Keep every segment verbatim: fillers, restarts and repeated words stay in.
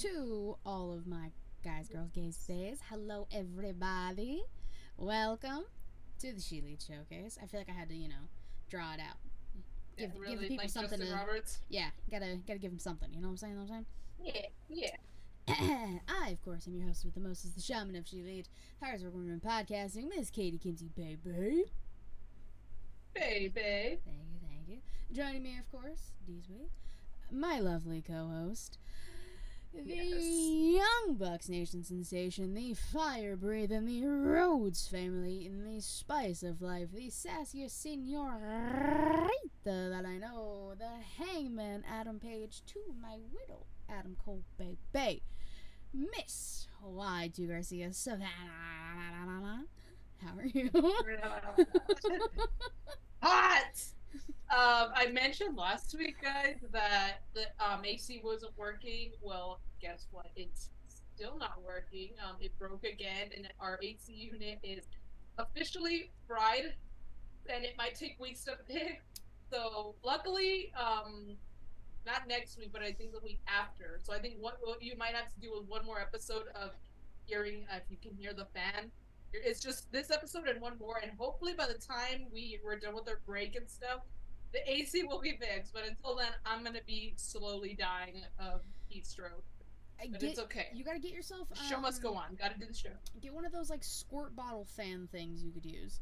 to all of my guys, girls, gays, days. Hello, everybody. Welcome to the She Lead Showcase. I feel like I had to, you know, draw it out. Yeah, Give, really, give the people like something Justin to. Roberts. Yeah, gotta gotta give them something. You know what I'm saying? Know what I'm Yeah, yeah. saying? I, of course, am your host with the most, is the shaman of She Lead. Hires work women podcasting, Miss Katie Kinsey, baby. Baby. Thank you, thank you. Joining me, of course, this week, my lovely co-host, the Yes. Young Bucks Nation sensation, the fire breathing, the Rhodes family, and the spice of life, the sassiest senorita that I know, the hangman Adam Page to my widow Adam Cole baby, Miss Y two Garcia Savannah. How are you? Hot. Um, I mentioned last week, guys, that the um A C wasn't working. Well, guess what? It's still not working. Um, it broke again, and our A C unit is officially fried, and it might take weeks to fix. So, luckily, um, not next week, but I think the week after. So I think what, what you might have to do is one more episode of hearing uh, if you can hear the fan. It's just this episode and one more, and hopefully by the time we we're done with our break and stuff, the A C will be fixed. But until then, I'm gonna be slowly dying of heat stroke. But Get it's okay. you gotta get yourself The show um must go on. Gotta do the show. get one of those like squirt bottle fan things you could use.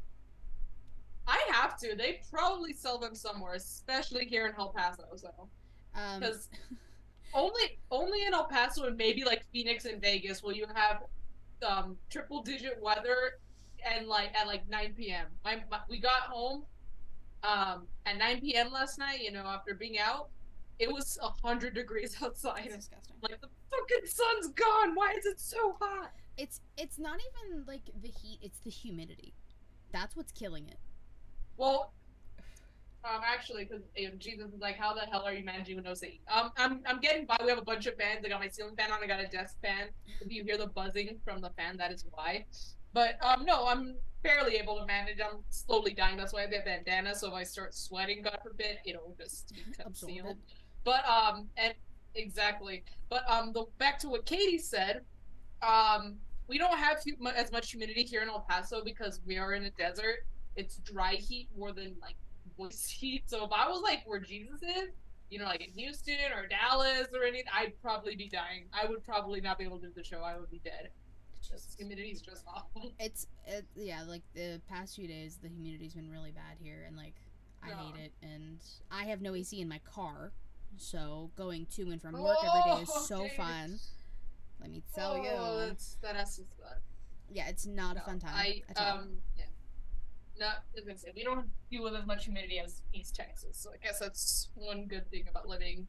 I have to. They probably sell them somewhere, especially here in El Paso. So Um, because only only in El Paso and maybe like Phoenix and Vegas will you have um triple digit weather and like at like nine p m. My, my we got home um at nine p m last night. You know, after being out, it was a hundred degrees outside. it's disgusting. Like the fucking sun's gone. Why is it so hot? It's it's not even like the heat; it's the humidity. That's what's killing it. Well, Um, actually, because you know, Jesus is like, how the hell are you managing with no seat? Um, I'm I'm getting by. We have a bunch of fans. I got my ceiling fan on. I got a desk fan. If you hear the buzzing from the fan, that is why. But um, no, I'm barely able to manage. I'm slowly dying. That's why I have a bandana. So if I start sweating, God forbid, it'll just be Absorb it. concealed. But um, and exactly. But um, the back to what Katie said. Um, we don't have as much humidity here in El Paso because we are in a desert. It's dry heat more than like moist heat. So if I was like where Jesus is, you know, like in Houston or Dallas or anything, I'd probably be dying. I would probably not be able to do the show. I would be dead. Just humidity is just awful. It's it, yeah, like the past few days, the humidity's been really bad here, and like I No. hate it. And I have no A C in my car, so going to and from work every day is Oh, so okay. fun. Let me tell Oh, you. that's that has to suck. Yeah, it's not No, a fun time I at all. um yeah. Not as I said, we don't deal with as much humidity as East Texas, so I guess that's one good thing about living.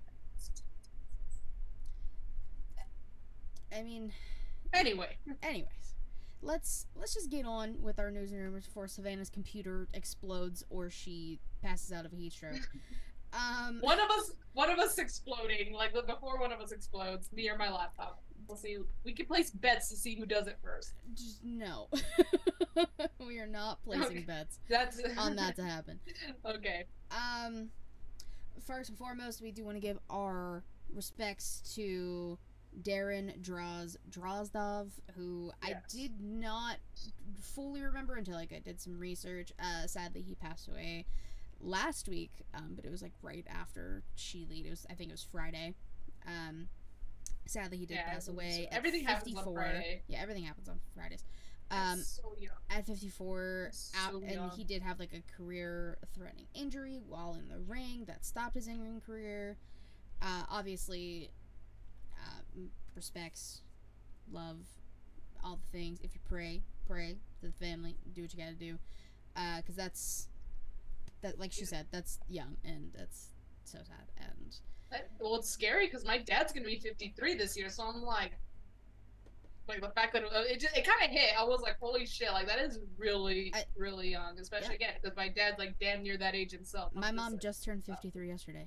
I mean, Anyway, anyways, let's let's just get on with our news and rumors before Savannah's computer explodes or she passes out of a heat stroke. Um, one of us, one of us exploding, like before one of us explodes, me or my laptop. We'll see. We can place bets to see who does it first. just no. We are not placing Okay. bets That's on that to happen. Okay. Um, first and foremost, we do want to give our respects to Darren Draz Drozdov, who I Yes. did not fully remember until like I did some research. Uh, sadly, he passed away last week, um, but it was like right after She Lead. It was I think it was Friday. Um, sadly, he did Yeah, pass away. so everything at happens on fifty-four. Friday. Yeah, everything happens on Fridays. Um, That's so young. at fifty-four, out, So and young. he did have like a career-threatening injury while in the ring that stopped his in-ring career. Uh, obviously, uh, respects, love, all the things. If you pray, pray to the family. Do what you gotta do, because uh, that's that. Like she said, that's young and that's so sad. And That, well, it's scary because my dad's gonna be fifty-three this year, so I'm like, like the fact that it, it just it kind of hit. I was like, holy shit, like that is really, I- really young, especially again because my dad's like damn near that age himself. I'm my just mom like, just turned fifty-three yesterday.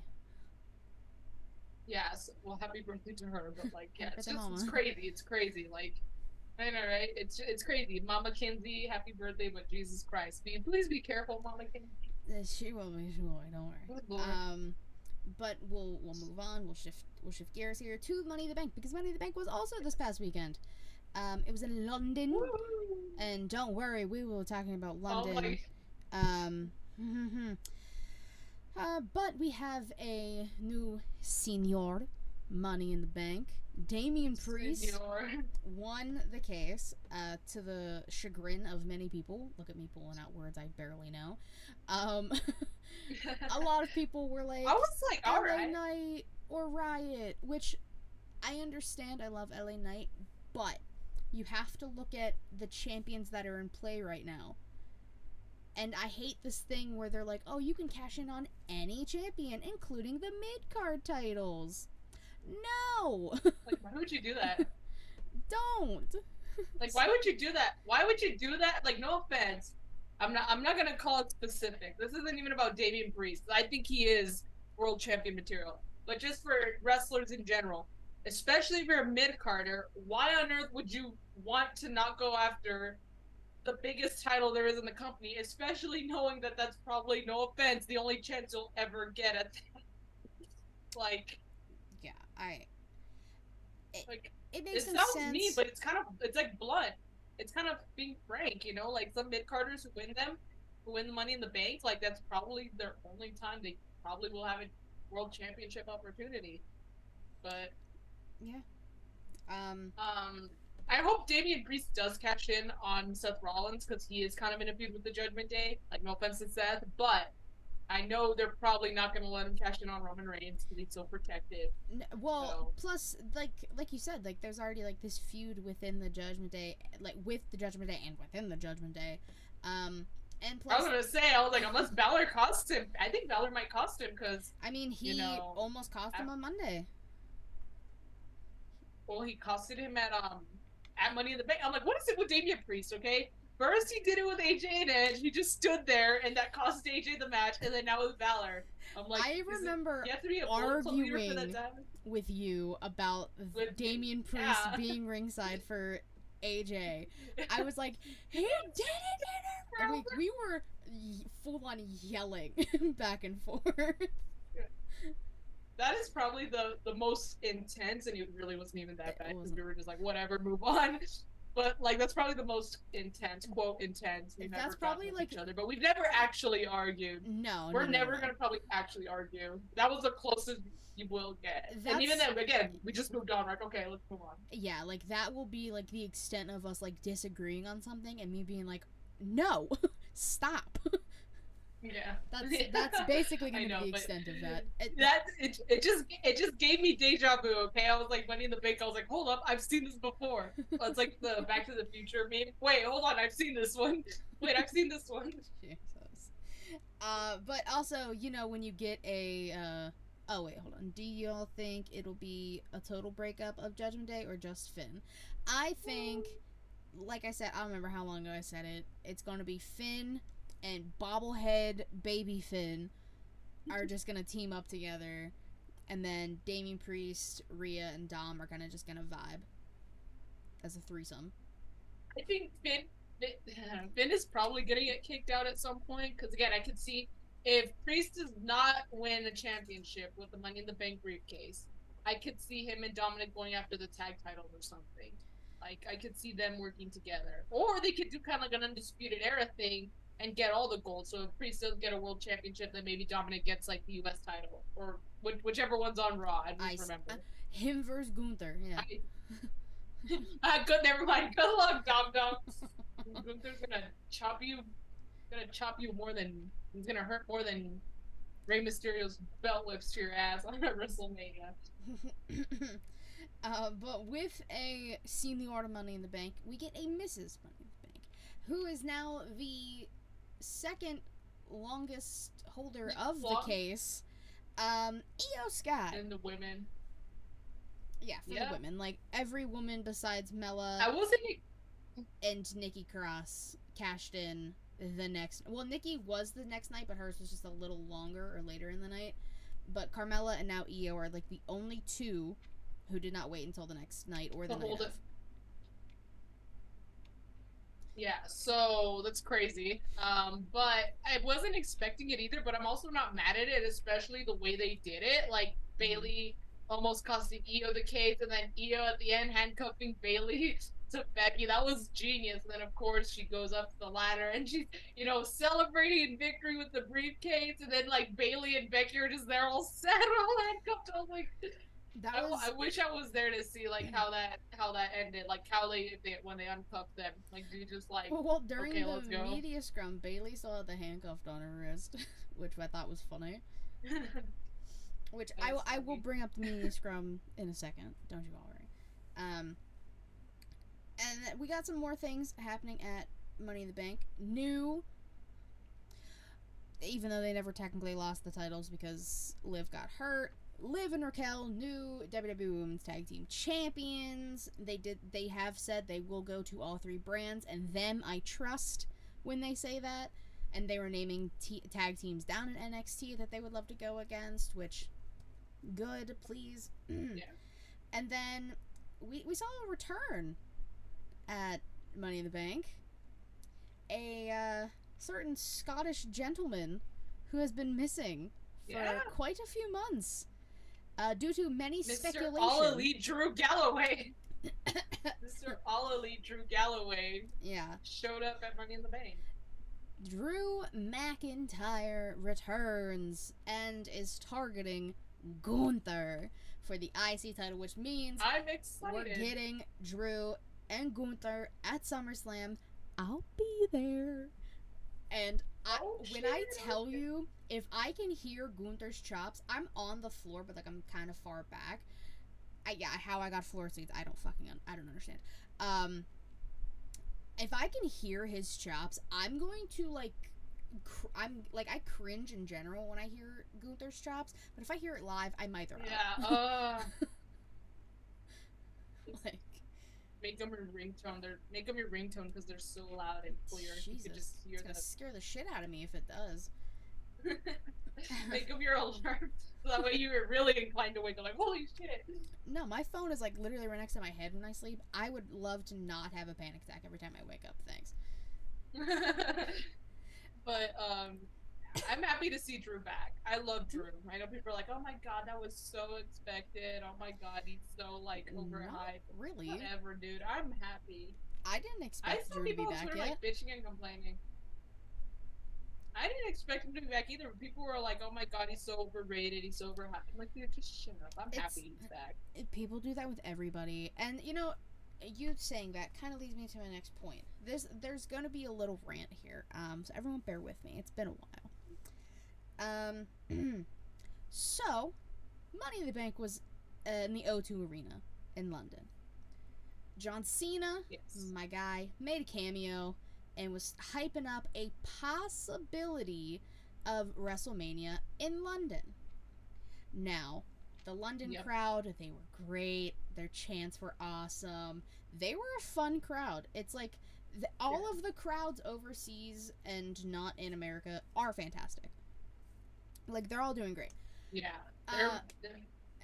yes, well, happy birthday to her, but like, yeah, Happy it's birthday, just it's Mama. crazy. It's crazy. Like, I know, right? It's it's crazy. Mama Kinsey, happy birthday, but Jesus Christ, be please be careful, Mama Kinsey. Uh, She will be. She will be. Don't worry. Good Lord. Um, but we'll we'll move on. We'll shift we'll shift gears here to Money in the Bank, because Money in the Bank was also this past weekend. Um, it was in London, Woo! and don't worry, we will be talking about Oh London. my. Um, uh, but we have a new senior Money in the Bank. Damian Priest Senor. won the case, uh, to the chagrin of many people. Look at me pulling out words I barely know. Um, a lot of people were like, I was like, L A alright. Knight or Riot, which I understand. I love L A Knight, but you have to look at the champions that are in play right now. And I hate this thing where they're like, oh, you can cash in on any champion, including the mid-card titles. No! Like, why would you do that? Don't! Like, why would you do that? Why would you do that? Like, no offense. I'm not I'm not gonna call it specific. This isn't even about Damian Priest. I think he is world champion material. But just for wrestlers in general, especially if you're a mid-carder, why on earth would you want to not go after the biggest title there is in the company, especially knowing that that's probably, no offense, the only chance you'll ever get at that? Like, Yeah, I... It, like it it makes some sounds sense. mean, but it's kind of it's like blunt. It's kind of being frank, you know. Like some mid carders who win them, who win the Money in the Bank, like that's probably their only time they probably will have a world championship opportunity. But Yeah. Um, um, I hope Damian Priest does cash in on Seth Rollins because he is kind of in a feud with the Judgment Day. Like no offense to Seth, but I know they're probably not going to let him cash in on Roman Reigns because he's so protected. n- well, So- plus, like, like you said, like, there's already, like, this feud within the Judgment Day, like, with the Judgment Day and within the Judgment Day. Um, and I was plus, gonna say, I was like, unless Balor costs him, I think Balor might cost him because, I mean, he you know, almost cost him I- on Monday. well, he costed him at um at Money in the Bank. I'm like, what is it with Damian Priest? Okay, first he did it with A J and Edge. He just stood there, and that cost A J the match. And then now with Balor, I'm like, I is it- remember you have to be a Bullet Club leader for that arguing to happen? with you about th- With- Damian Priest yeah. being ringside for A J. I was like, he did it! And we, we were y- full on yelling back and forth. That is probably the the most intense, and it really wasn't even that It bad because wasn't. we were just like, whatever, move on. But like, that's probably the most intense, quote intense we've That's ever probably, gotten with like- each other. But we've never actually argued. No, We're no, no, never no. gonna probably actually argue. That was the closest you will get. That's- And even then, again, we just moved on. Like, okay, let's move on. Yeah, like that will be like the extent of us like disagreeing on something and me being like, no, stop. Yeah, That's that's basically I gonna know, be the but extent of that. It- That it, it just it just gave me deja vu. Okay, I was like Money in the Bank. I was like, hold up, I've seen this before. It's like the Back to the Future meme. Wait, hold on, I've seen this one. Wait, I've seen this one. Jesus. Uh, but also, you know, when you get a, uh, oh wait, hold on. Do y'all think it'll be a total breakup of Judgment Day or just Finn? I think, like I said, I don't remember how long ago I said it. It's going to be Finn and bobblehead baby Finn are just gonna team up together, and then Damian Priest, Rhea, and Dom are gonna just gonna vibe as a threesome. I think Finn, Finn Finn is probably gonna get kicked out at some point because again, I could see if Priest does not win a championship with the Money in the Bank briefcase, I could see him and Dominic going after the tag titles or something. Like I could see them working together, or they could do kind of like an Undisputed Era thing and get all the gold. So if Priest does get a world championship, then maybe Dominic gets like the U S title or which, whichever one's on Raw. I don't I s- remember. uh, him versus Gunther. Yeah. I, ah, good. Never mind. Good luck, Dom Dom. Gunther's gonna chop you. Gonna chop you more than. He's gonna hurt more than Rey Mysterio's belt whips to your ass on WrestleMania. uh, but with a Senior Money in the Bank, we get a Missus Money in the Bank, who is now the second longest holder of the Long- case. Um, Io Sky. And the women. Yeah, for Yeah. the women. Like, every woman besides Mela I wasn't. and Nikki Cross cashed in the next. Well, Nikki was the next night, but hers was just a little longer or later in the night. But Carmella and now Io are like the only two who did not wait until the next night or the To night hold of. it. Yeah, so that's crazy. Um, but I wasn't expecting it either, but I'm also not mad at it, especially the way they did it. Like Hmm. Bailey almost costing Io the case, and then Io at the end handcuffing Bailey to Becky. That was genius. And then of course she goes up the ladder and she's, you know, celebrating victory with the briefcase, and then like Bailey and Becky are just there all sad, all handcuffed. I was like, That I, I was wish I was there to see like how that how that ended, like how they, if they when they uncuffed them, like do you just like, well during okay, the let's go. media scrum. Bailey still had the handcuffed on her wrist, which I thought was funny. Which I, That's I will funny. bring up the media scrum in a second. Don't you all worry. Um, and we got some more things happening at Money in the Bank. New, even though they never technically lost the titles because Liv got hurt. Liv and Raquel, new W W E Women's Tag Team Champions. They did. They have said they will go to all three brands, and them I trust when they say that. And they were naming t- tag teams down in N X T that they would love to go against, which good, please. Yeah. And then we we saw a return at Money in the Bank. A uh, certain Scottish gentleman who has been missing for Yeah. quite a few months uh, due to many Mister speculation. All Elite Drew Galloway. Mister All Elite Drew Galloway Yeah. showed up at Money in the Bank. Drew McIntyre returns and is targeting Gunther for the I C title, which means I'm excited. we're getting Drew and Gunther at SummerSlam. I'll be there. And I, Oh, when shit. I tell you, if I can hear Gunther's chops, I'm on the floor, but like I'm kind of far back. I, yeah, how I got floor seats, I don't fucking, un- I don't understand. Um, if I can hear his chops, I'm going to like, cr- I'm like I cringe in general when I hear Gunther's chops, but if I hear it live, I might throw Yeah. up. Uh, like, make them your ringtone. They're make them your ringtone because they're so loud and clear. You could Jesus, just hear it's gonna the. scare the shit out of me if it does. Make them your alarm. So that way you were really inclined to wake up like, holy shit. No, my phone is like literally right next to my head when I sleep. I would love to not have a panic attack every time I wake up. Thanks. But um, I'm happy to see Drew back. I love Drew. I know people are like, "Oh my god, that was so expected. Oh my god, he's so like Not overhyped." really. Whatever, dude. I'm happy. I didn't I expect saw Drew to be people on back Twitter yet. like bitching and complaining. I didn't expect him to be back either. People were like, "Oh my god, he's so overrated. He's so overhyped." I'm like, dude, just shut up. I'm It's- happy he's back. People do that with everybody, and you know, you saying that kind of leads me to my next point. There's there's gonna be a little rant here, um, so everyone bear with me. It's been a while. Um, so Money in the Bank was uh, in the O two Arena in London. John Cena, Yes. my guy, made a cameo and was hyping up a possibility of WrestleMania in London. Now, the London Yep. crowd, they were great. Their chants were awesome. They were a fun crowd. It's like the, all Yeah. of the crowds overseas and not in America are fantastic. Like, they're all doing great. Yeah. They're, Uh, they're-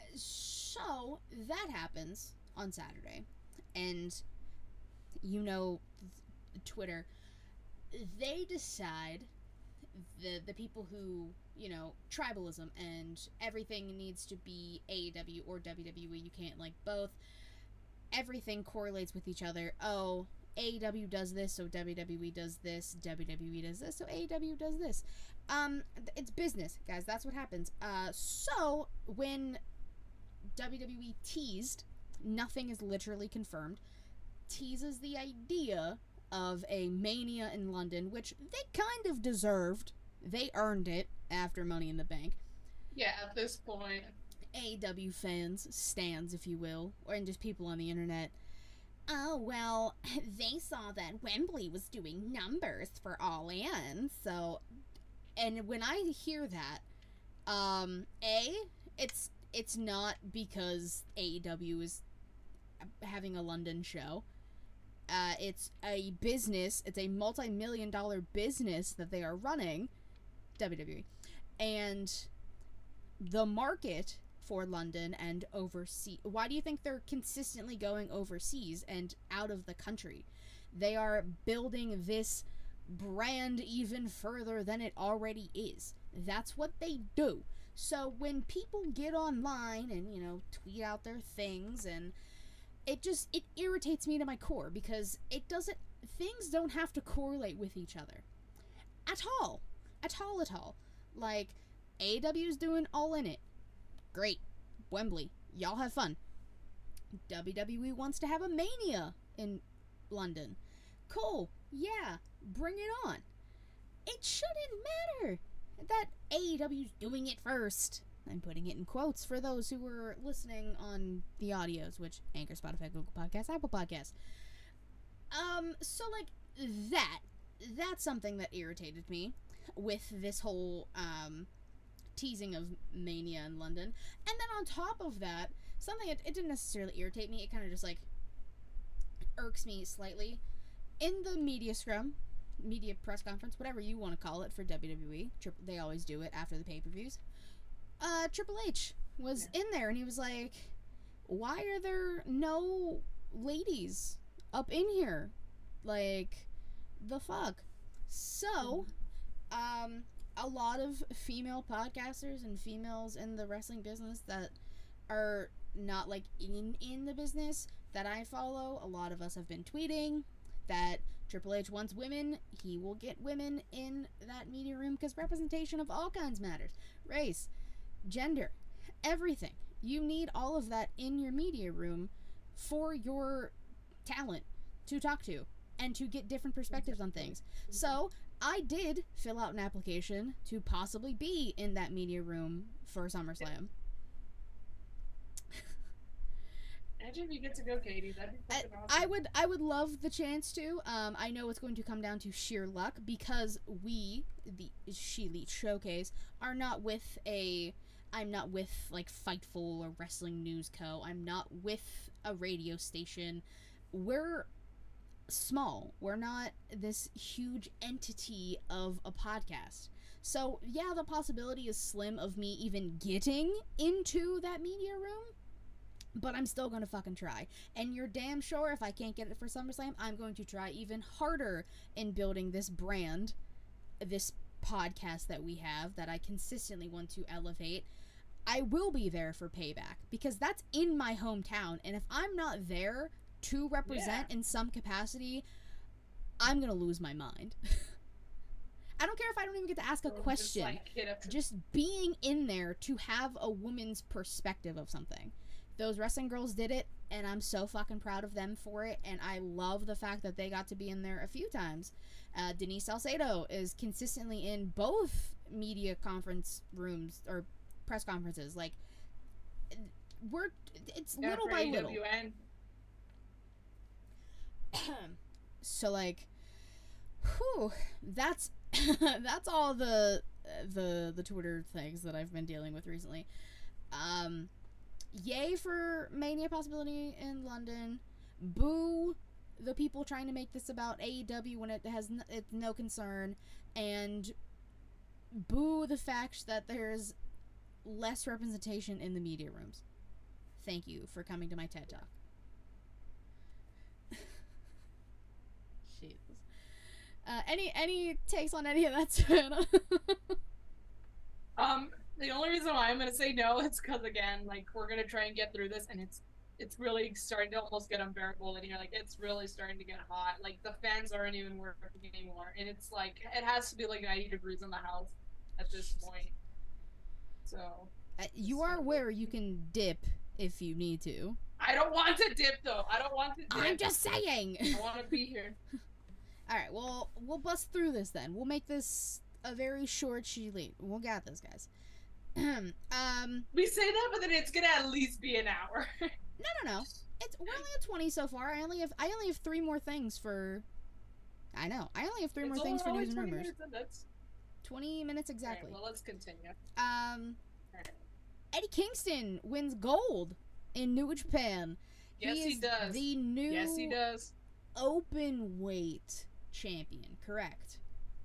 So, that happens on Saturday. And, you know, th- Twitter, they decide, the the people who, you know, tribalism and everything needs to be A E W or W W E, you can't like both. Everything correlates with each other. Oh, A E W does this, so W W E does this. W W E does this, so A E W does this. Um, it's business, guys. That's what happens. Uh, so when W W E teased, nothing is literally confirmed, teases the idea of a Mania in London, which they kind of deserved. They earned it after Money in the Bank. yeah, at this point. A E W fans, stans if you will, or and just people on the internet. Oh, well, they saw that Wembley was doing numbers for All In, so... And when I hear that, um, A, it's it's not because A E W is having a London show. Uh, it's a business, it's a multi-million dollar business that they are running, W W E. And the market for London and overseas, why do you think they're consistently going overseas and out of the country? They are building this brand even further than it already is. That's what they do. So when people get online and, you know, tweet out their things, and it just, it irritates me to my core, because it doesn't, things don't have to correlate with each other. At all. At all, at all. Like, A E W's doing All In It. Great. Wembley. Y'all have fun. W W E wants to have a Mania in London. Cool. Yeah. Bring it on. It shouldn't matter that A E W's doing it first. I'm putting it in quotes for those who were listening on the audios, which Anchor, Spotify, Google Podcasts, Apple Podcasts. Um, so, like, that, that's something that irritated me with this whole, um, teasing of Mania in London. And then on top of that, something, it, it didn't necessarily irritate me, it kind of just, like, irks me slightly. In the media scrum, media press conference, whatever you want to call it for W W E, tri- they always do it after the pay-per-views, uh, Triple H was yeah. in there, and he was like, why are there no ladies up in here? Like, the fuck? So, um, a lot of female podcasters and females in the wrestling business that are not, like, in, in the business that I follow, a lot of us have been tweeting that Triple H wants women, he will get women in that media room, because representation of all kinds matters. Race, gender, everything. You need all of that in your media room for your talent to talk to and to get different perspectives on things. So, I did fill out an application to possibly be in that media room for SummerSlam. Imagine if you get to go, Katie. That'd be fucking I, awesome. I would, I would love the chance to. Um, I know it's going to come down to sheer luck, because we, the She Elite Showcase, are not with a. I'm not with like Fightful or Wrestling News Co. I'm not with a radio station. We're small. We're not this huge entity of a podcast. So yeah, the possibility is slim of me even getting into that media room. But I'm still gonna fucking try. And you're damn sure if I can't get it for SummerSlam, I'm going to try even harder in building this brand, this podcast that we have, that I consistently want to elevate. I will be there for Payback, because that's in my hometown, and if I'm not there to represent yeah. in some capacity, I'm gonna lose my mind. I don't care if I don't even get to ask a or question. Just, like, just being in there to have a woman's perspective of something. Those wrestling girls did it, and I'm so fucking proud of them for it, and I love the fact that they got to be in there a few times. Uh, Denise Salcedo is consistently in both media conference rooms, or press conferences. Like, we're, it's yeah, little by little. So, like, whew, that's, that's all the, the, the Twitter things that I've been dealing with recently. Um... Yay for Mania possibility in London. Boo the people trying to make this about A E W when it has n- it's no concern. And boo the fact that there's less representation in the media rooms. Thank you for coming to my TED Talk. Jesus. Uh, any any takes on any of that, Savannah? um... The only reason why I'm gonna say no is because, again, like, we're gonna try and get through this, and it's it's really starting to almost get unbearable in here. Like, it's really starting to get hot. Like, the fans aren't even working anymore, and it's like it has to be like ninety degrees in the house at this point. So uh, you are aware you can dip if you need to. I don't want to dip though. I don't want to dip. I'm just saying. I want to be here. All right, well, we'll bust through this then. We'll make this a very short She Elite. We'll got this, guys. um, we say that, but then it's gonna at least be an hour. no, no, no. It's we're only at twenty so far. I only have I only have three more things for. I know. I only have three it's more things for news and rumors. Minutes Twenty minutes exactly. Right, well, let's continue. Um, right. Eddie Kingston wins gold in New Japan. Yes, he, he is does. The new yes, he does. Open weight champion. Correct.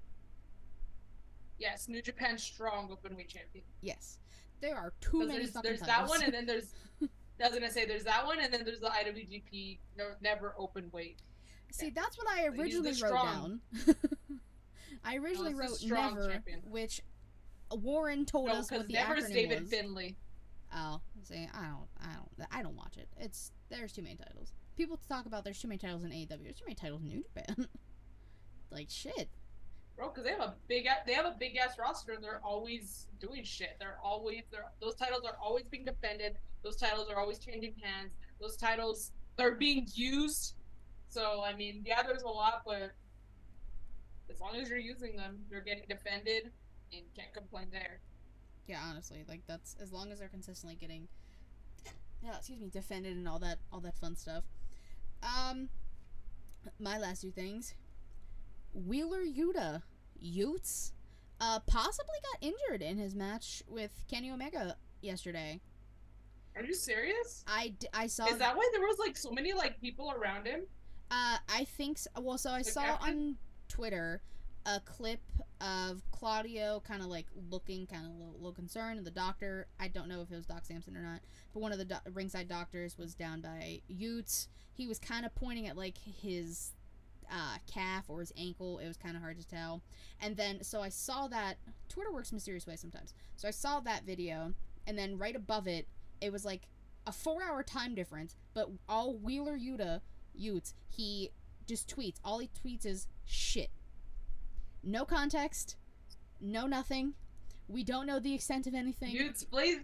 Yes, New Japan strong openweight champion. Yes, there are too many there's, fucking There's titles. that one, and then there's. I was gonna say there's that one, and then there's the I W G P no, never open weight. See, that's what I Like, he's originally the wrote strong- down. I originally No, it's wrote the strong never, champion. which Warren told No, us what because the never is acronym David was. Finley. Oh, see, I don't, I don't, I don't watch it. It's there's too many titles. People talk about there's too many titles in A E W. There's too many titles in New Japan. Like shit. Bro, because they have a big a- they have a big ass roster and they're always doing shit. They're always they're those titles are always being defended. Those titles are always changing hands. Those titles they're being used. So I mean, yeah, there's a lot, but as long as you're using them, they're getting defended, and you can't complain there. Yeah, honestly, like that's as long as they're consistently getting, yeah, excuse me, defended and all that, all that fun stuff. Um, my last two things. Wheeler Yuta, Utes, uh, possibly got injured in his match with Kenny Omega yesterday. Are you serious? I, d- I saw. Is that why there was like so many like people around him? Uh, I think so. Well, so I Like, saw after- on Twitter a clip of Claudio kind of like looking kind of a little, little concerned, and the doctor, I don't know if it was Doc Samson or not, but one of the do- ringside doctors was down by Utes. He was kind of pointing at like his uh, calf or his ankle. It was kind of hard to tell. And then, so I saw that, Twitter works mysterious ways sometimes. So I saw that video, and then right above it, it was like a four hour time difference, but all Wheeler Yuta, Utes, he just tweets. All he tweets is shit. No context. No nothing. We don't know the extent of anything. Dude, please.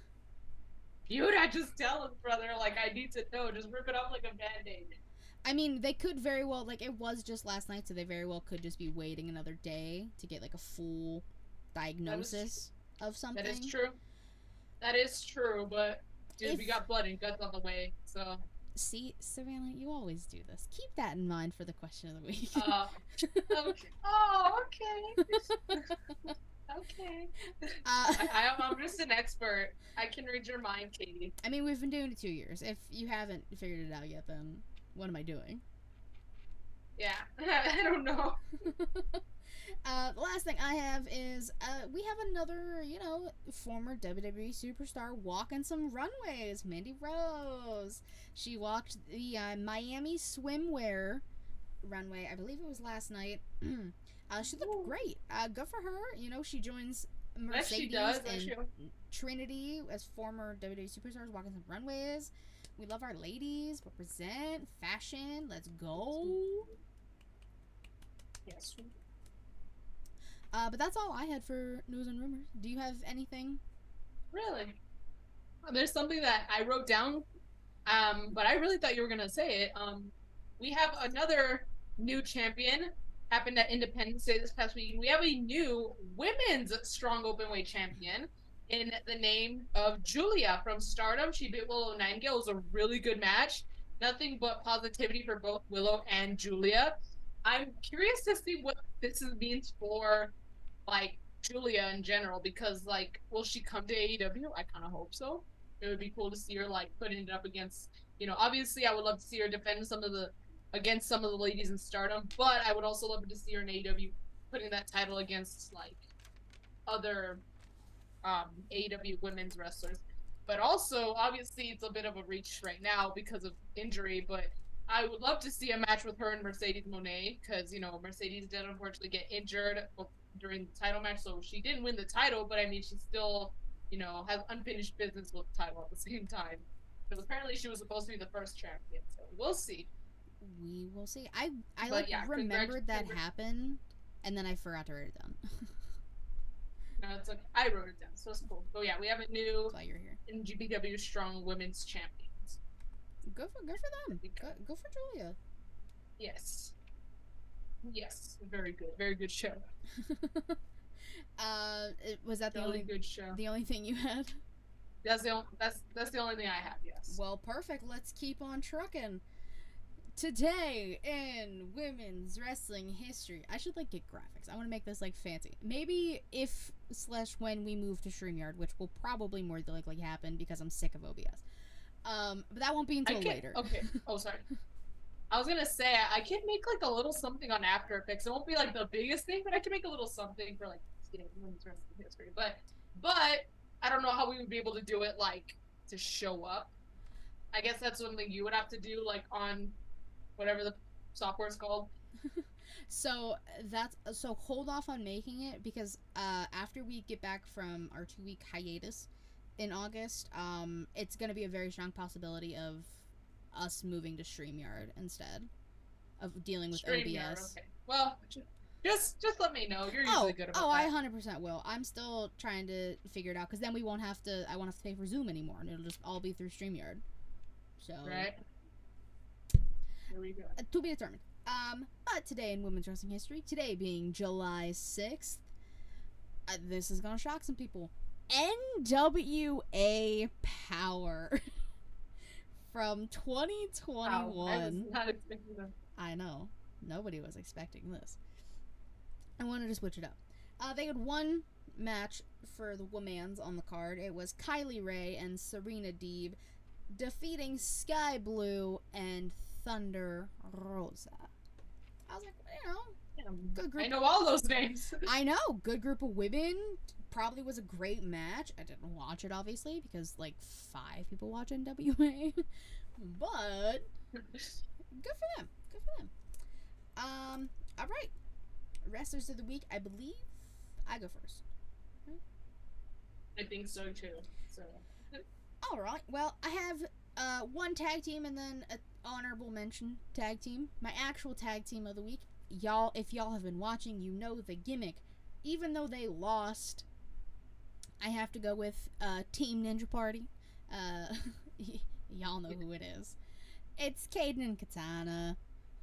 Dude, I just tell him, brother, like, I need to know. Just rip it off like a band-aid. I mean, they could very well, like, it was just last night, so they very well could just be waiting another day to get, like, a full diagnosis of something. That is true. That is true, but, dude, If- we got blood and guts on the way, so. See, Savannah, you always do this. Keep that in mind for the question of the week. Uh, okay. Oh, okay. Okay. Uh, I, I, I'm just an expert. I can read your mind, Katie. I mean, we've been doing it two years. If you haven't figured it out yet, then what am I doing? Yeah. I don't know. uh, the last thing I have is uh, we have another, you know, former W W E superstar walking some runways. Mandy Rose. She walked the uh, Miami swimwear runway. I believe it was last night. uh, she looked Ooh. great. Uh, good for her. You know, she joins Yes, she Mercedes does. and She, Trinity as former W W E superstars walking some runways. We love our ladies. Represent fashion. Let's go. yes. Uh, but that's all I had for news and rumors. Do you have anything? Really? There's something that I wrote down, um, but I really thought you were gonna say it. Um, we have another new champion. Happened at Independence Day this past week. We have a new women's strong openweight champion in the name of Julia from Stardom. She beat Willow Nightingale. It was a really good match. Nothing but positivity for both Willow and Julia. I'm curious to see what this is- means for, like, Julia in general, because, like, will she come to A E W? I kind of hope so. It would be cool to see her, like, putting it up against, you know, obviously I would love to see her defend some of the, against some of the ladies in Stardom, but I would also love to see her in A E W putting that title against, like, other um, A E W women's wrestlers. But also, obviously, it's a bit of a reach right now because of injury, but I would love to see a match with her and Mercedes Moné, because, you know, Mercedes did unfortunately get injured during the title match, so she didn't win the title, but I mean, she still, you know, has unfinished business with the title at the same time. Because apparently she was supposed to be the first champion, so we'll see. We will see. I I But like yeah, remembered congrat- that congrat- happened, and then I forgot to write it down. No, it's okay. I wrote it down, so it's cool. But yeah, we have a new Glad you're here. N G P W Strong Women's Champions. Go for go for them. Go, go for Julia. Yes. Yes. Very good. Very good show. uh, it, was that the Really only good show. the only thing you had? That's the only, that's that's the only thing I have. Yes. Well, perfect. Let's keep on trucking. Today in women's wrestling history, I should like get graphics. I want to make this like fancy. Maybe if slash when we move to StreamYard, which will probably more than likely happen because I'm sick of O B S. Um, but that won't be I until can, later. Okay. Oh, sorry. I was gonna say I can make like a little something on After Effects. It won't be like the biggest thing, but I can make a little something for like you know, women's wrestling history. But but I don't know how we would be able to do it like to show up. I guess that's something you would have to do like on whatever the software is called. So that's so hold off on making it because uh, after we get back from our two week hiatus in August, um, it's going to be a very strong possibility of us moving to StreamYard instead of dealing with StreamYard, O B S. okay. Well, just just let me know. You're Oh, usually good about oh, that. I one hundred percent will. I'm still trying to figure it out because then we won't have to. I won't have to pay for Zoom anymore, and it'll just all be through StreamYard. So Right. Here we go. uh, to be determined. Um, but today in women's wrestling history, today being July sixth, uh, this is gonna shock some people. N W A Power from twenty twenty-one. Wow, I was not expecting them. I know. Nobody was expecting this. I wanted to switch it up. Uh, they had one match for the women's on the card. It was Kylie Ray and Serena Deeb defeating Sky Blue and Thunder Rosa. I was like, you know, good group. I know all those names. I know, good group of women. Probably was a great match. I didn't watch it obviously because like five people watch N W A, but good for them. Good for them. Um. All right. Wrestlers of the week. I believe I go first. Right? I think so too. So. All right. Well, I have uh one tag team and then an honorable mention tag team. My actual tag team of the week. Y'all, if y'all have been watching, you know the gimmick. Even though they lost, I have to go with uh, Team Ninja Party. Uh, y- y'all know who it is. It's Caden and Katana.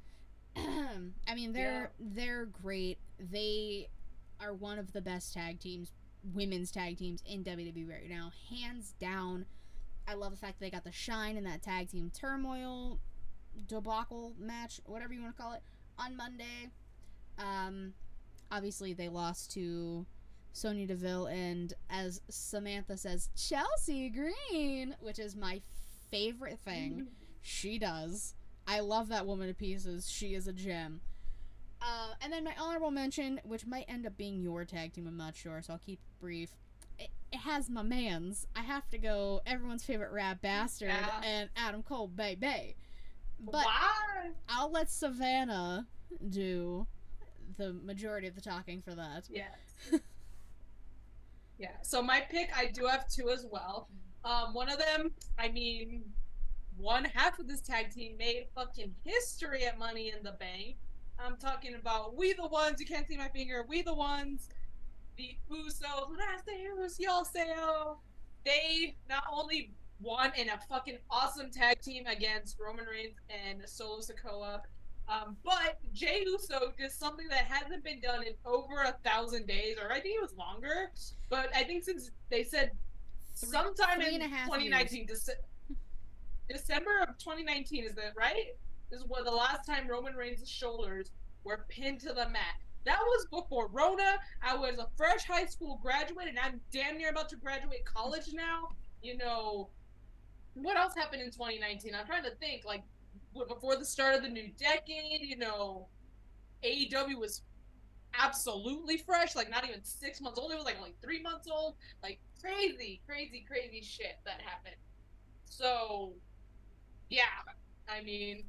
I mean, they're yeah. they're great. They are one of the best tag teams, women's tag teams in W W E right now, hands down. I love the fact that they got the shine in that tag team turmoil debacle match, whatever you want to call it, on Monday. Um, obviously they lost to Sonya Deville and, as Samantha says, Chelsea Green, which is my favorite thing she does. I love that woman to pieces. She is a gem. Uh, and then my honorable mention, which might end up being your tag team, I'm not sure, so I'll keep it brief. It, it has my mans. I have to go everyone's favorite rap bastard yeah. and Adam Cole, baby. But Why? I'll let Savannah do the majority of the talking for that. Yes. Yeah. So my pick, I do have two as well. Um, one of them, I mean, one half of this tag team made fucking history at Money in the Bank. I'm talking about We the Ones. You can't see my finger. We the Ones. The Usos. When I say Usos, y'all say oh. They not only won in a fucking awesome tag team against Roman Reigns and Solo Sikoa, um, but Jey Uso did something that hasn't been done in over a thousand days, or I think it was longer. But I think since they said three, sometime three in twenty nineteen, Dece- December of twenty nineteen, is that right? This is what the last time Roman Reigns' shoulders were pinned to the mat. That was before Rona. I was a fresh high school graduate, and I'm damn near about to graduate college now. You know, what else happened in twenty nineteen? I'm trying to think, like, before the start of the new decade, you know, A E W was absolutely fresh, like not even six months old. It was like only three months old. Like crazy, crazy, crazy shit that happened. So, yeah, I mean,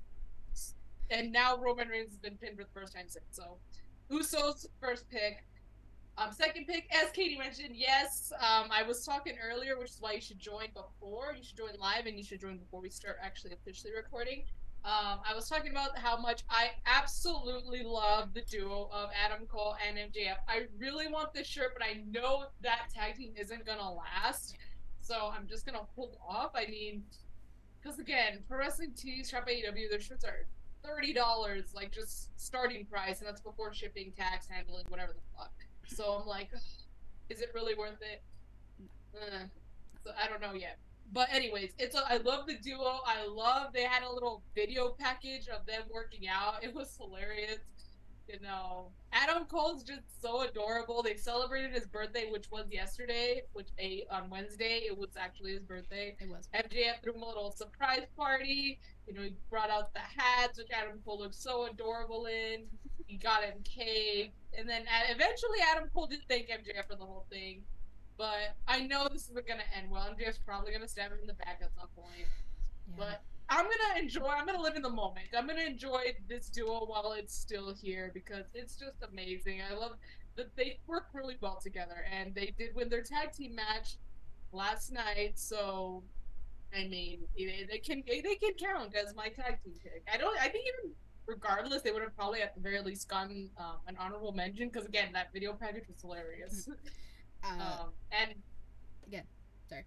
and now Roman Reigns has been pinned for the first time since. So, Usos first pick. Um, second pick, as Katie mentioned, yes, um, I was talking earlier, which is why you should join before. You should join live, and you should join before we start actually officially recording. Um, I was talking about how much I absolutely love the duo of Adam Cole and M J F. I really want this shirt, but I know that tag team isn't going to last. So I'm just going to hold off. I mean, because again, Pro Wrestling Tees, Shop A E W, their shirts are thirty dollars, like just starting price, and that's before shipping, tax, handling, whatever the fuck. So I'm like, is it really worth it? Uh, so I don't know yet. But anyways, it's a, I love the duo. I love they had a little video package of them working out. It was hilarious. You know, Adam Cole's just so adorable. They celebrated his birthday, which was yesterday, which a on Wednesday. It was actually his birthday. It was. M J F threw him a little surprise party. You know, he brought out the hats, which Adam Cole looked so adorable in. He got him cake. And then eventually Adam Cole did thank M J F for the whole thing. But I know this isn't going to end well. M J F's probably going to stab him in the back at some point. Yeah. But I'm gonna enjoy. I'm gonna live in the moment. I'm gonna enjoy this duo while it's still here because it's just amazing. I love that they work really well together, and they did win their tag team match last night. So I mean, it, it can they can count as my tag team pick. I don't. I think even regardless, they would have probably at the very least gotten um, an honorable mention because again, that video package was hilarious. Uh, um, and again, sorry.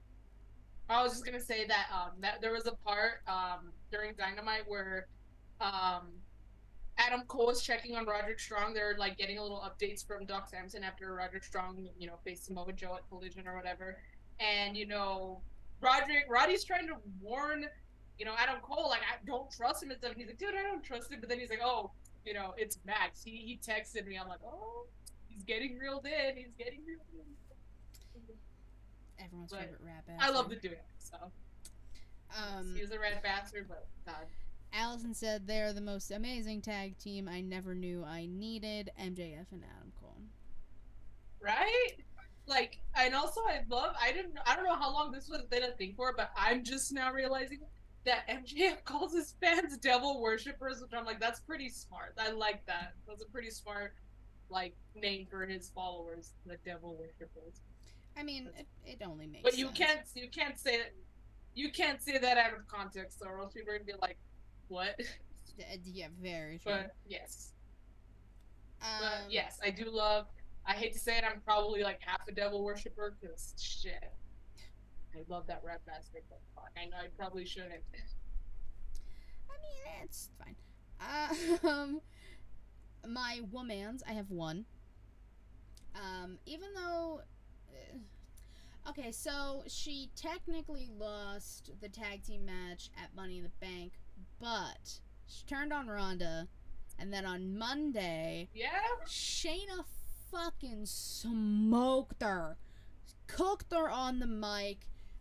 I was just gonna say that um that there was a part um during Dynamite where um Adam Cole was checking on Roderick Strong. They're like getting a little updates from Doc Samson after Roderick Strong, you know, faced Samoa Joe at Collision or whatever. And you know, Roderick Roddy's trying to warn, you know, Adam Cole like I don't trust him and stuff. And he's like, dude, I don't trust him. But then he's like, oh, you know, it's Max. He he texted me. I'm like, oh, he's getting reeled in. He's getting reeled in. Everyone's But favorite rat bastard. I love the dude. So Um, he's a red bastard, but God. Allison said they're the most amazing tag team I never knew I needed. M J F and Adam Cole. Right? Like, and also I love. I didn't. I don't know how long this was been a thing for, but I'm just now realizing that M J F calls his fans devil worshippers, which I'm like, that's pretty smart. I like that. That's a pretty smart, like, name for his followers, the devil worshippers. I mean, it, it only makes. But you sense. can't. You can't say that. You can't say that out of context, or else people are gonna be like, "What?" Uh, yeah, very true. But yes. Um, But yes, I do love. I hate to say it, I'm probably like half a devil worshiper because shit. I love that red bastard, but fuck, I know I probably shouldn't. I mean, it's fine. Uh, um, my womans, I have one. Um, even though. Uh, okay, so she technically lost the tag team match at Money in the Bank, but she turned on Ronda, and then on Monday, Yeah. Shayna fucking smoked her, cooked her on the mic,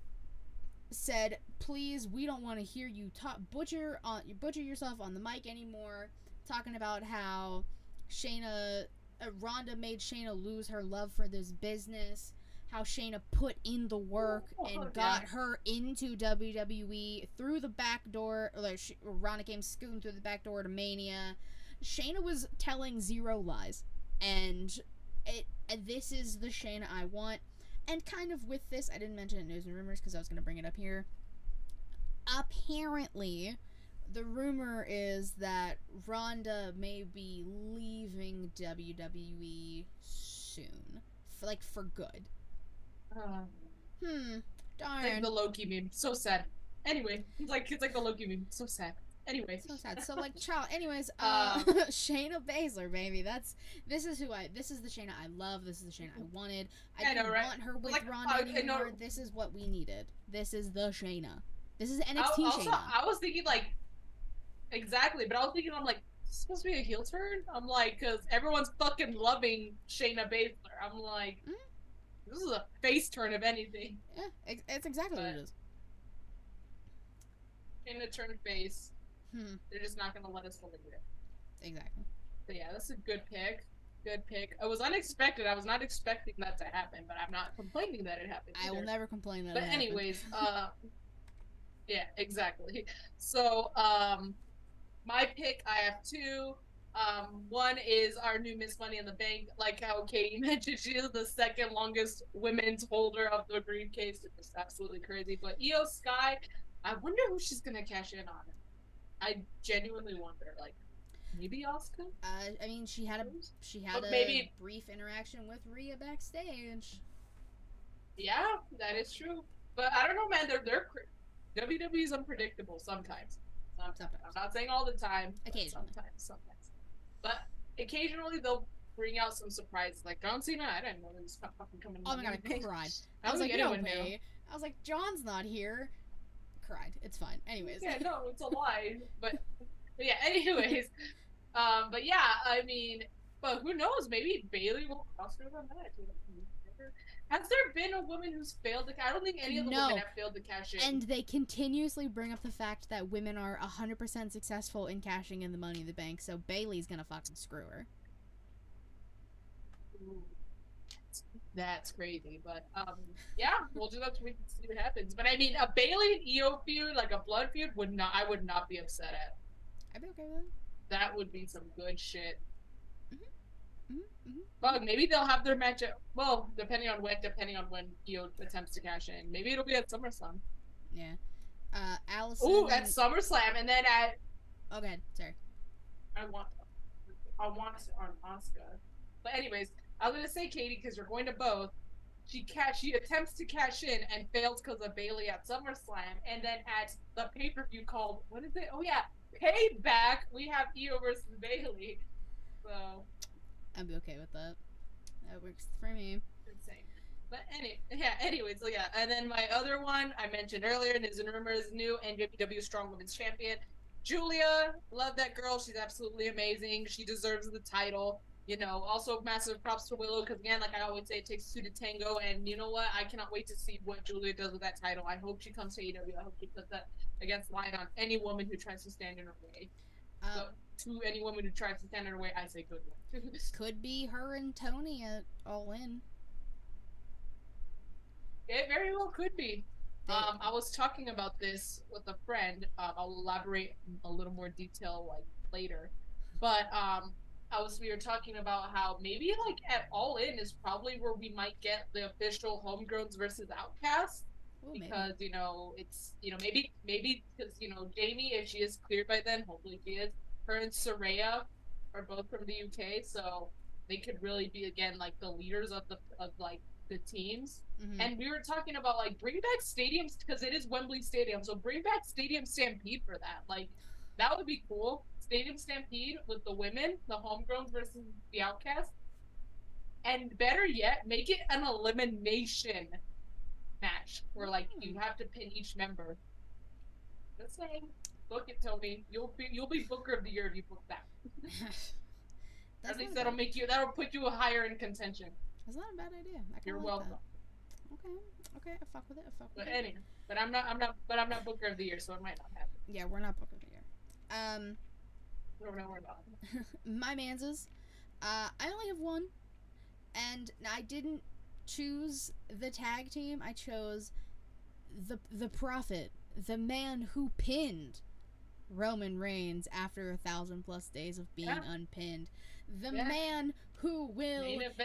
said, "Please, we don't want to hear you talk butcher on you butcher yourself on the mic anymore." Talking about how Shayna, uh, Ronda made Shayna lose her love for this business. How Shayna put in the work and Oh, got yeah. her into W W E through the back door. Or like, she, Ronda came scooting through the back door to Mania. Shayna was telling zero lies, and it. And this is the Shayna I want. And kind of with this, I didn't mention it in News and Rumors because I was going to bring it up here. Apparently, the rumor is that Ronda may be leaving W W E soon, for, like for good. Uh, Hmm. Darn. like the Loki meme. So sad. Anyway, it's like it's like the Loki meme. So sad. Anyway. So sad. So like, child. Anyways, uh, Uh, Shayna Baszler, baby. That's this is who I. This is the Shayna I love. This is the Shayna I wanted. I, I know, didn't right? want her with Like, Ronda I- I know- anymore. This is what we needed. This is the Shayna. This is N X I, T also, Shayna. I was thinking like exactly, but I was thinking I'm like, is this supposed to be a heel turn? I'm like, because everyone's fucking loving Shayna Baszler. I'm like, Mhm. this is a face turn if anything. Yeah, ex- it's exactly what But- it is. Shayna turn face. Hmm. They're just not gonna let us believe it. Exactly. But yeah, that's a good pick. Good pick. It was unexpected. I was not expecting that to happen, but I'm not complaining that it happened. I will either. never complain that. But it happened. anyways, uh, yeah, exactly. So, um, my pick, I have two. Um, one is our new Miss Money in the Bank. Like how Katie mentioned, she is the second longest women's holder of the briefcase. It's absolutely crazy. But Io Sky, I wonder who she's gonna cash in on. I genuinely wonder. Like, maybe Asuka? Uh, I mean, she had a she had But a maybe- brief interaction with Rhea backstage. Yeah, that is true. But I don't know, man. They're they're cr- W W E is unpredictable sometimes. Sometimes. Sometimes. I'm not saying all the time. but Occasionally. Sometimes, sometimes. But occasionally they'll bring out some surprises. Like John Cena, I didn't know he was fucking coming. Oh my god, I Money. cried. I How was did like, anyone no know? way. I was like, John's not here. Cried. It's fine. Anyways. Yeah, no, it's a lie. But, but yeah, anyways. Um, but yeah, I mean, but who knows? Maybe Bailey will cross over on that. Has there been a woman who's failed to? I don't think any of the No. women have failed to cash in. And they continuously bring up the fact that women are one hundred percent successful in cashing in the Money in the Bank, so Bailey's gonna fucking screw her. Ooh. That's crazy, but um, yeah, we'll just have to wait and see what happens. But I mean, a Bailey and Io feud, like a blood feud, would not. I would not be upset at. I'd be okay with it. That would be some good shit. Mm-hmm. Mm-hmm. Mm-hmm. Well, maybe they'll have their match. At, well, depending on when, depending on when Io attempts to cash in. Maybe it'll be at SummerSlam. Yeah. Uh, Allison. Ooh, at SummerSlam, and then at. Okay, sorry. I want. I want on Asuka. But anyways, I was gonna say Katie because you're going to both. She cash. She attempts to cash in and fails because of Bailey at SummerSlam, and then at the pay per view called what is it? Oh yeah, Payback. We have Io versus Bailey. So. I'd be okay with that. That works for me. Insane. But any, yeah. Anyway, so yeah, and then my other one I mentioned earlier, News and Rumors, new N J P W Strong Women's Champion, Julia. Love that girl. She's absolutely amazing. She deserves the title. You know, also massive props to Willow because again, like I always say, it takes two to tango. And you know what? I cannot wait to see what Julia does with that title. I hope she comes to A E W. I hope she puts that against line on any woman who tries to stand in her way. Um, so, to any woman who tries to stand in her way, I say good luck. Could be her and Tony at All In. It very well could be. Um, I was talking about this with a friend. Uh, I'll elaborate a little more detail like later. But um, I was we were talking about how maybe like at All In is probably where we might get the official Homegrowns versus Outcasts. Ooh, because maybe. you know it's you know maybe maybe because you know Jamie, if she is cleared by then, hopefully she is. Her and Saraya are both from the U K, so they could really be again like the leaders of the of like the teams. Mm-hmm. And we were talking about like bring back stadiums because it is Wembley Stadium, so bring back Stadium Stampede for that. Like that would be cool. Stadium Stampede with the women, the Homegrowns versus the Outcasts, and better yet, make it an elimination match where like mm-hmm. you have to pin each member. Just saying. Book it, Tony. You'll be you'll be Booker of the Year if you book that. At least that'll make you that'll put you higher in contention. That's not a bad idea. I You're like welcome. That. Okay, okay, I fuck with it. I fuck with but it. Anyway, but I'm not I'm not but I'm not Booker of the Year, so it might not happen. Yeah, we're not Booker of the Year. Um, we don't know where about. My manses. Uh, I only have one, and I didn't choose the tag team. I chose the the Prophet, the man who pinned Roman Reigns after a thousand plus days of being yeah. unpinned. The yeah. man who will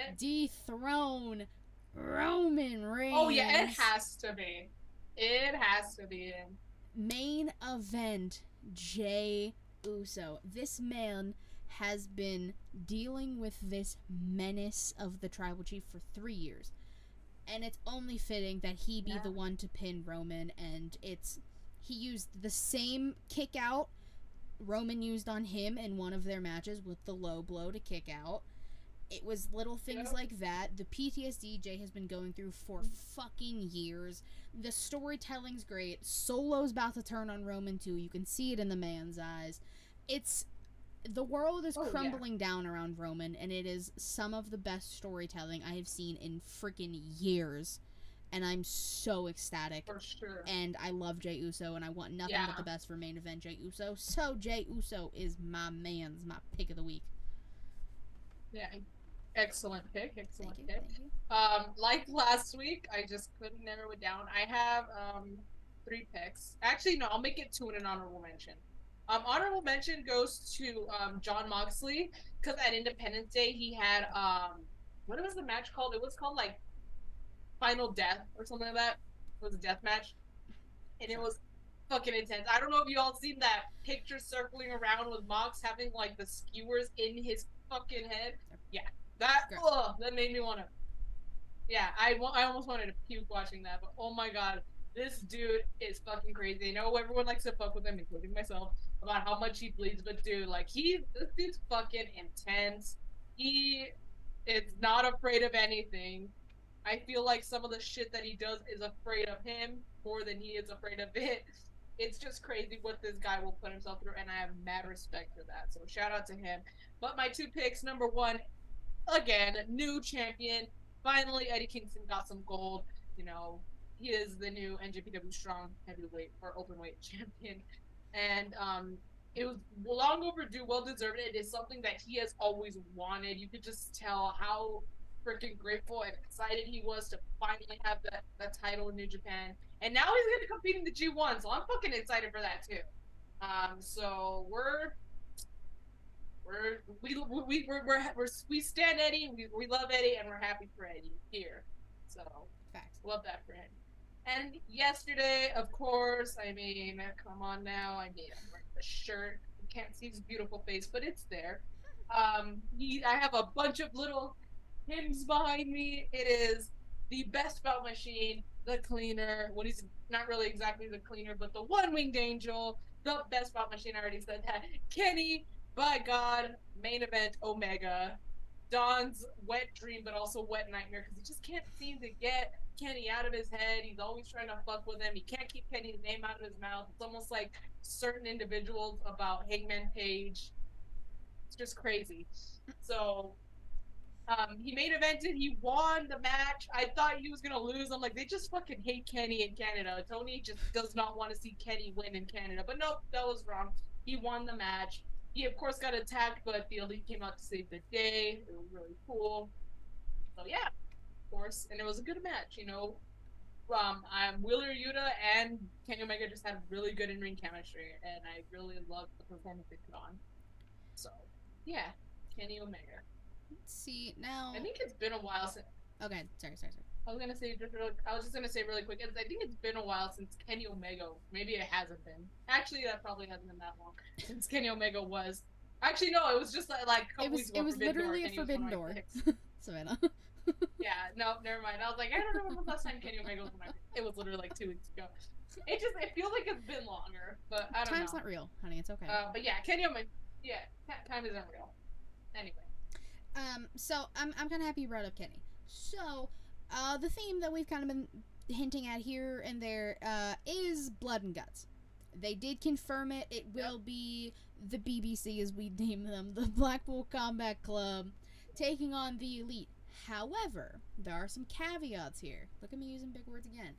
dethrone Roman Reigns. Oh yeah, it has to be. It has to be. Main event, Jey Uso. This man has been dealing with this menace of the Tribal Chief for three years. And it's only fitting that he be yeah. the one to pin Roman, and it's he used the same kick out Roman used on him in one of their matches with the low blow to kick out. It was little things yeah. like that. The P T S D Jey has been going through for fucking years. The storytelling's great. Solo's about to turn on Roman too. You can see it in the man's eyes. It's the world is oh, crumbling yeah. down around Roman, and it is some of the best storytelling I have seen in freaking years. And I'm so ecstatic. For sure. And I love Jey Uso, and I want nothing yeah. but the best for main event Jey Uso. So Jey Uso is my man's, my pick of the week. Yeah, excellent pick. Excellent thank pick. You, thank you. Um, like last week, I just couldn't narrow it down. I have um three picks. Actually, no, I'll make it two in an honorable mention. Um, honorable mention goes to um Jon Moxley because at Independence Day he had um what was the match called? It was called like Final Death or something like that. It was a death match, and it was fucking intense. I don't know if you all seen that picture circling around with Mox having like the skewers in his fucking head. Yeah, that ugh, that made me wanna. Yeah, I I almost wanted to puke watching that, but oh my god, this dude is fucking crazy. I know everyone likes to fuck with him, including myself, about how much he bleeds, but dude, like he, this dude's fucking intense. He is not afraid of anything. I feel like some of the shit that he does is afraid of him more than he is afraid of it. It's just crazy what this guy will put himself through, and I have mad respect for that. So shout out to him. But my two picks, number one, again, new champion. Finally, Eddie Kingston got some gold. You know, he is the new N J P W Strong Heavyweight or Openweight champion. And um, it was long overdue, well deserved. It is something that he has always wanted. You could just tell how freaking grateful and excited he was to finally have that, that title in New Japan. And now he's going to compete in the G one, so I'm fucking excited for that too. Um, so we're we're we we we're, we're, we're we stand Eddie, we we love Eddie, and we're happy for Eddie here. So Facts. love that for him. And yesterday, of course, I mean, come on now. I mean, I'm wearing the shirt. You can't see his beautiful face, but it's there. Um, he, I have a bunch of little hymns behind me. It is the best belt machine, the cleaner. What he's not really exactly the cleaner, but the one winged angel, the best belt machine. I already said that. Kenny, by God, main event Omega. Don's wet dream, but also wet nightmare because he just can't seem to get Kenny out of his head. He's always trying to fuck with him. He can't keep Kenny's name out of his mouth. It's almost like certain individuals about Hangman Page. It's just crazy. So um, he main evented. He won the match. I thought he was gonna lose. I'm like, they just fucking hate Kenny in Canada. Tony just does not want to see Kenny win in Canada. But nope, that was wrong. He won the match. He of course got attacked, but the Elite came out to save the day. It was really cool. So yeah, of course, and it was a good match. You know, um, um Wheeler Yuta and Kenny Omega just had really good in-ring chemistry, and I really loved the performance they put on. So yeah, Kenny Omega. Let's see now. I think it's been a while since. Okay, sorry, sorry, sorry. I was gonna say just really, I was just gonna say really quick. I think it's been a while since Kenny Omega. Maybe it hasn't been. Actually, that probably hasn't been that long since Kenny Omega was. Actually, no, it was just like, like a couple It was weeks ago. it was Forbidden literally Door, a forbidden door. Savannah. Yeah, no, never mind. I was like, I don't know when the last time Kenny Omega was. My, it was literally like two weeks ago. It just it feels like it's been longer, but I don't Time's know. not real, honey. It's okay. Uh, but yeah, Kenny Omega. Yeah, time isn't real. Anyway. Um, so I'm I'm kind of happy you brought up Kenny. So, uh, the theme that we've kind of been hinting at here and there, uh, is blood and guts. They did confirm it. It will yep. be the B B C, as we name them, the Blackpool Combat Club, taking on the Elite. However, there are some caveats here. Look at me using big words again.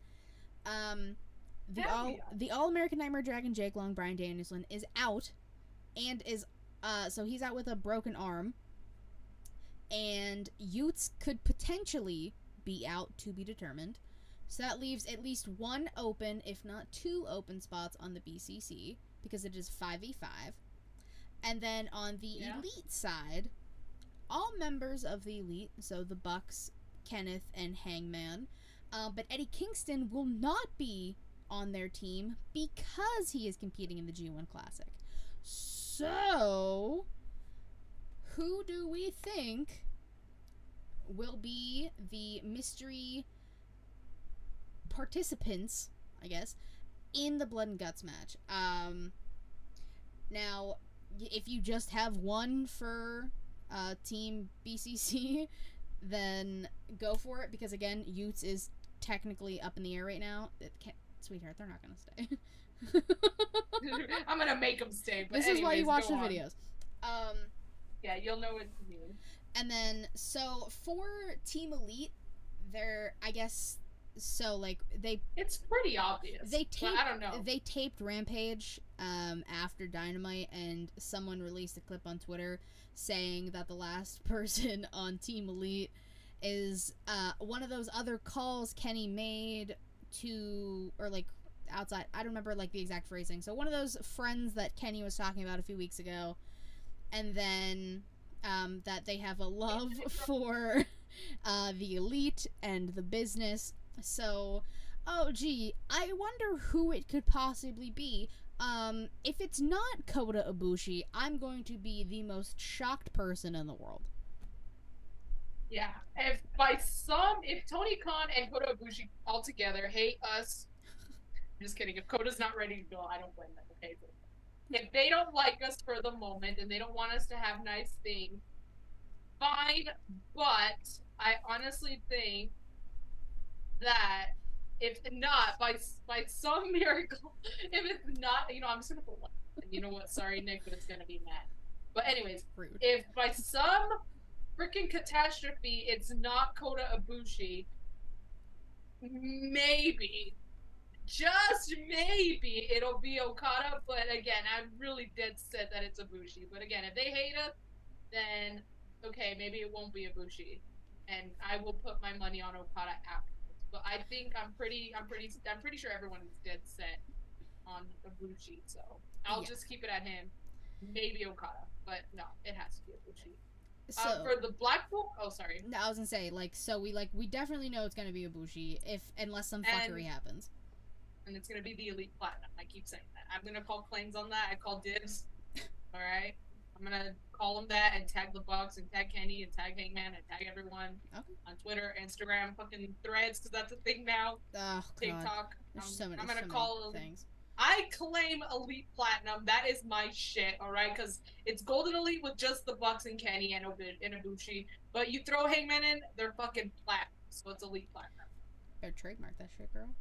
Um, the Caveat. all the All American Nightmare Dragon Jake Long, Bryan Danielson, is out, and is uh, so he's out with a broken arm. And Utes could potentially be out, to be determined. So that leaves at least one open, if not two open spots on the B C C, because it is five v five. And then on the yeah. Elite side, all members of the Elite, so the Bucks, Kenneth, and Hangman, uh, but Eddie Kingston will not be on their team because he is competing in the G one Classic. So, who do we think will be the mystery participants, I guess, in the Blood and Guts match? Um, now, if you just have one for uh, Team B C C, then go for it, because again, Utes is technically up in the air right now. It can't, sweetheart, they're not gonna stay. I'm gonna make them stay. But this anyways, is why you watch the on. videos. Um, yeah, you'll know what to mean. And then, so for Team Elite, they're, I guess, so like they. It's pretty obvious. They taped. I don't know. They taped Rampage um, after Dynamite, and someone released a clip on Twitter saying that the last person on Team Elite is uh, one of those other calls Kenny made to, or like outside. I don't remember like the exact phrasing. So one of those friends that Kenny was talking about a few weeks ago, and then um, that they have a love for uh, the Elite and the business. So, oh gee, I wonder who it could possibly be. Um, if it's not Kota Ibushi, I'm going to be the most shocked person in the world. Yeah, if by some, if Tony Khan and Kota Ibushi all together hate us, I'm just kidding. If Kota's not ready to go, I don't blame them. Okay, if they don't like us for the moment and they don't want us to have nice things, fine. But I honestly think that if not, by by some miracle, if it's not, you know, I'm just gonna put one. You know what? Sorry, Nick, but it's gonna be Matt. But anyways, Rude. If by some freaking catastrophe it's not Kota Ibushi, maybe, just maybe it'll be Okada. But again, I'm really dead set that it's Ibushi. But again, if they hate us, then okay, maybe it won't be Ibushi. and I will put my money on Okada afterwards. But I think I'm pretty, I'm pretty, I'm pretty sure everyone is dead set on Ibushi. So I'll Yeah. just keep it at him. Maybe Okada, but no, it has to be Ibushi. So uh, for the Blackpool, oh sorry, no, I was gonna say like so we like we definitely know it's gonna be Ibushi if unless some fuckery And- happens. and it's gonna be the Elite Platinum. I keep saying that. I'm gonna call claims on that. I call dibs. All right. I'm gonna call them that and tag the Bucks and tag Kenny and tag Hangman and tag everyone Okay. on Twitter, Instagram, fucking Threads, because that's a thing now. Oh god. TikTok. There's I'm, so many, I'm gonna so call many things. I claim Elite Platinum. That is my shit, all right? Because it's Golden Elite with just the Bucks and Kenny and, Ob- and Ibushi. But you throw Hangman in, they're fucking platinum. So it's Elite Platinum. Better trademark that shit, girl.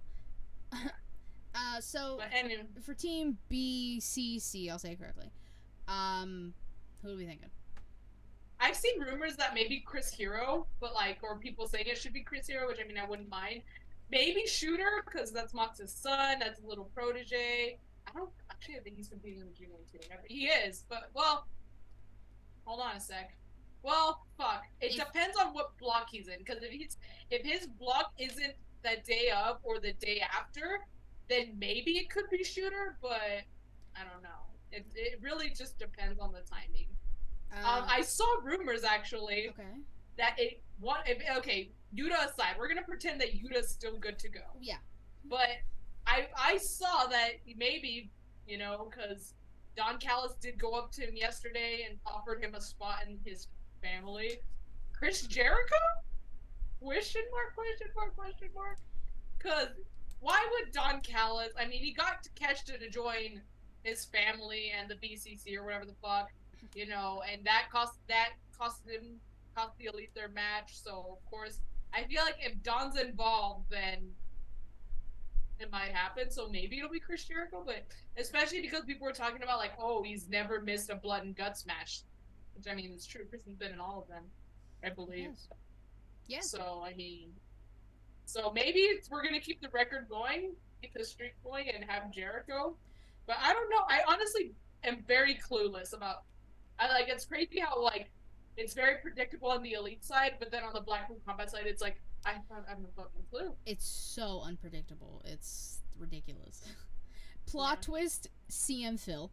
uh, so But anyway, for Team B C C, I'll say it correctly. Um, who are we thinking? I've seen rumors that maybe Chris Hero, but like, or people saying it should be Chris Hero, which I mean, I wouldn't mind. Maybe Shooter, because that's Mox's son, that's a little protege. I don't, actually, I think he's competing in the G one too. He is, but, well, hold on a sec. Well, fuck. It If- depends on what block he's in, because if he's, if his block isn't the day of or the day after, then maybe it could be Shooter, but I don't know. It, it really just depends on the timing. Uh, Um, I saw rumors actually okay. that it what if okay, Yuta aside, we're gonna pretend that Yuta's still good to go. Yeah. But I I saw that maybe, you know, because Don Callis did go up to him yesterday and offered him a spot in his family. Chris Jericho? Question mark, question mark, question mark. Cause why would Don Callis, I mean he got Takeshita to join his family and the B C C or whatever the fuck. You know, and that cost that cost him cost the Elite their match. So of course, I feel like if Don's involved, then it might happen. So maybe it'll be Chris Jericho, but especially because people were talking about like, oh, he's never missed a blood and guts match, which I mean is true. Chris has been in all of them, I believe. Yes. Yeah. So I mean, so maybe it's, we're gonna keep the record going, keep the streak going, and have Jericho. But I don't know. I honestly am very clueless about. I like it's crazy how like it's very predictable on the Elite side, but then on the Blackpool Combat side, it's like I don't I have no fucking clue. It's so unpredictable. It's ridiculous. Plot Yeah. twist: C M Phil.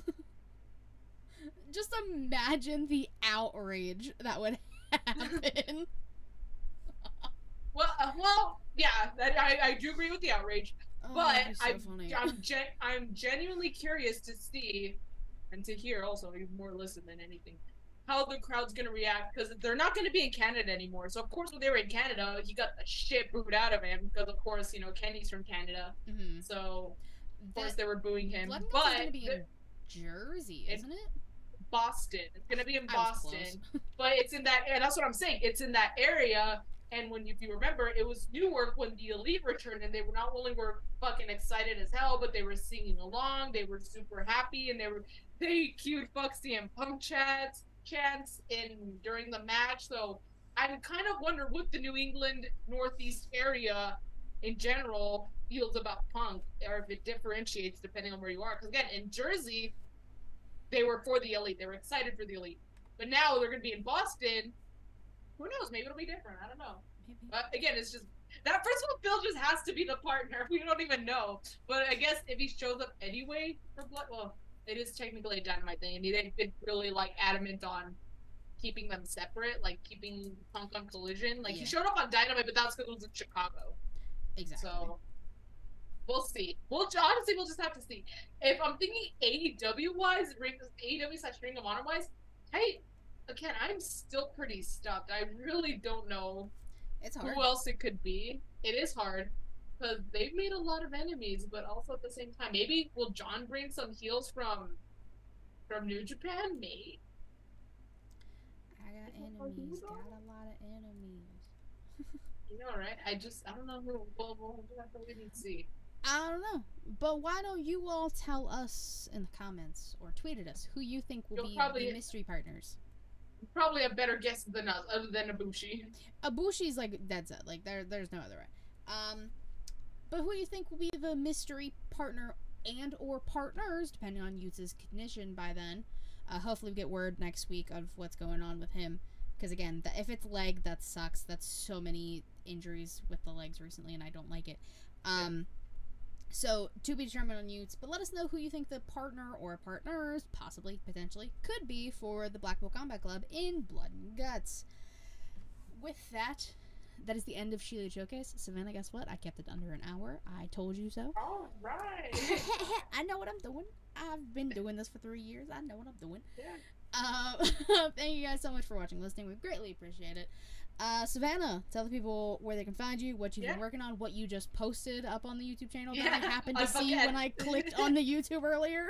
Just imagine the outrage that would happen. Well, uh, well, yeah, that, I I do agree with the outrage, Oh, but that'd be so I funny. I'm gen I'm genuinely curious to see and to hear also even more listen than anything how the crowd's gonna react because they're not gonna be in Canada anymore. So of course when they were in Canada, he got the shit booed out of him because of course you know Kenny's from Canada, Mm-hmm. so of course That they were booing him. Blood and Guts But is gonna be the- in Jersey, it- isn't it? Boston, it's gonna be in I was Boston, close. but it's in that, and that's what I'm saying. It's in that area. And when, if you remember, it was Newark when the Elite returned, and they were not only were fucking excited as hell, but they were singing along. They were super happy, and they were they cued fuck C M Punk chants chants in during the match. So I'm kind of wonder what the New England Northeast area in general feels about Punk, or if it differentiates depending on where you are. Because again, in Jersey, they were for the Elite. They were excited for the Elite, but now they're gonna be in Boston. Who knows? Maybe it'll be different. I don't know. Maybe. But again, it's just that first one. Phil just has to be the partner. We don't even know. But I guess if he shows up anyway for Blood, well, it is technically a Dynamite thing, and they've been really like adamant on keeping them separate, like keeping Punk on Collision. Like Yeah. he showed up on Dynamite, but that's because it was in Chicago. Exactly. So we'll see. We'll honestly, we'll just have to see. If I'm thinking A E W wise, Ring A E W slash Ring of Honor wise, hey. Again, I'm still pretty stuck. I really don't know It's hard. who else it could be. It is hard because they've made a lot of enemies, but also at the same time, maybe will John bring some heels from from New Japan? Maybe. I got enemies. Got a lot of enemies. You know, right? I just I don't know who. We'll, we'll have to wait and see. I don't know. But why don't you all tell us in the comments or tweet at us who you think will You'll be probably- the mystery partners? Probably a better guess than us, other than Ibushi. Ibushi's like dead set. Like there, there's no other way. Um, but who do you think will be the mystery partner and or partners, depending on Yuta's condition by then? Uh, hopefully we get word next week of what's going on with him. Because again, th- if it's leg, that sucks. That's so many injuries with the legs recently, and I don't like it. Um, yeah. So, to be determined on Utes, but let us know who you think the partner or partners, possibly, potentially, could be for the Blackpool Combat Club in Blood and Guts. With that, that is the end of Sheila Showcase. Savannah, guess what? I kept it under an hour. I told you so. All right. I know what I'm doing. I've been doing this for three years. I know what I'm doing. Yeah. Um, thank you guys so much for watching, listening. We greatly appreciate it. Uh, Savannah, tell the people where they can find you, what you've yeah. been working on, what you just posted up on the YouTube channel yeah, that I happened to I see forget. when I clicked on the YouTube earlier.